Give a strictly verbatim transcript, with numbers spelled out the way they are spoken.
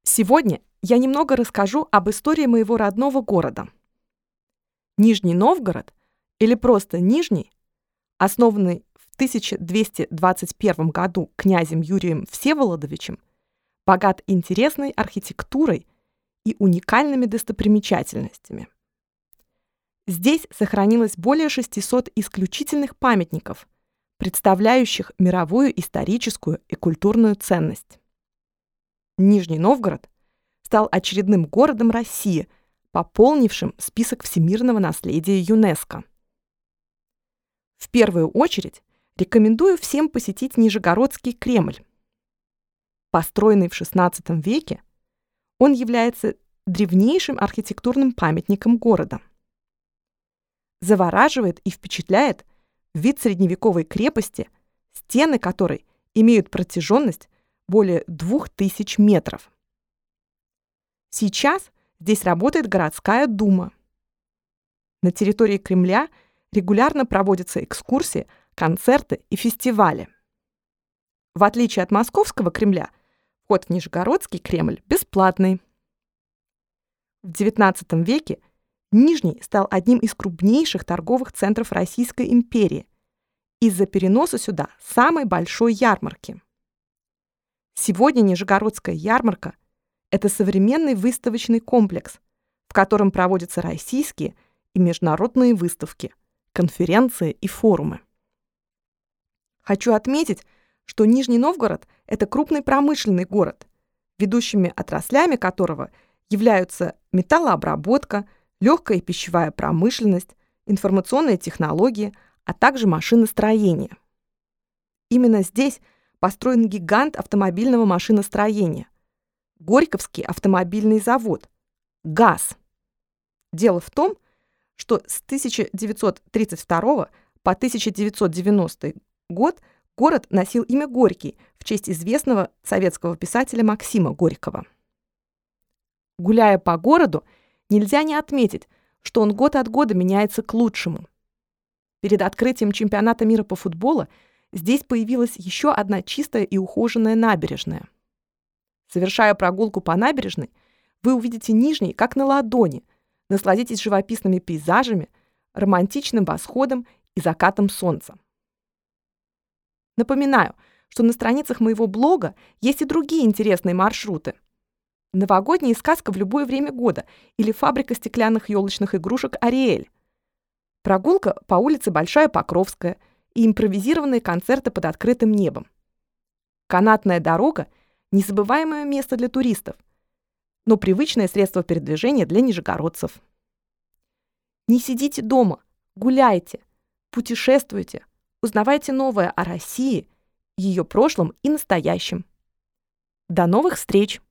Сегодня я немного расскажу об истории моего родного города. Нижний Новгород, или просто Нижний, основанный в тысяча двести двадцать первом году князем Юрием Всеволодовичем, богат интересной архитектурой и уникальными достопримечательностями. Здесь сохранилось более шестисот исключительных памятников, представляющих мировую историческую и культурную ценность. Нижний Новгород стал очередным городом России, пополнившим список всемирного наследия ЮНЕСКО. В первую очередь рекомендую всем посетить Нижегородский Кремль. Построенный в шестнадцатом веке, он является древнейшим архитектурным памятником города. Завораживает и впечатляет вид средневековой крепости, стены которой имеют протяженность более двух тысяч метров. Сейчас здесь работает городская дума. На территории Кремля регулярно проводятся экскурсии, концерты и фестивали. В отличие от Московского Кремля, вход в Нижегородский Кремль бесплатный. В девятнадцатом веке Нижний стал одним из крупнейших торговых центров Российской империи из-за переноса сюда самой большой ярмарки. Сегодня Нижегородская ярмарка – это современный выставочный комплекс, в котором проводятся российские и международные выставки, конференции и форумы. Хочу отметить, что Нижний Новгород – это крупный промышленный город, ведущими отраслями которого являются металлообработка, легкая пищевая промышленность, информационные технологии, а также машиностроение. Именно здесь построен гигант автомобильного машиностроения – Горьковский автомобильный завод, ГАЗ. Дело в том, что с тысяча девятьсот тридцать второго по тысяча девятьсот девяностый год город носил имя Горький в честь известного советского писателя Максима Горького. Гуляя по городу, нельзя не отметить, что он год от года меняется к лучшему. Перед открытием чемпионата мира по футболу здесь появилась еще одна чистая и ухоженная набережная. Совершая прогулку по набережной, вы увидите Нижний как на ладони, насладитесь живописными пейзажами, романтичным восходом и закатом солнца. Напоминаю, что на страницах моего блога есть и другие интересные маршруты. Новогодняя сказка в любое время года или фабрика стеклянных елочных игрушек «Ариэль». Прогулка по улице Большая Покровская и импровизированные концерты под открытым небом. Канатная дорога – незабываемое место для туристов, но привычное средство передвижения для нижегородцев. Не сидите дома, гуляйте, путешествуйте, узнавайте новое о России, ее прошлом и настоящем. До новых встреч!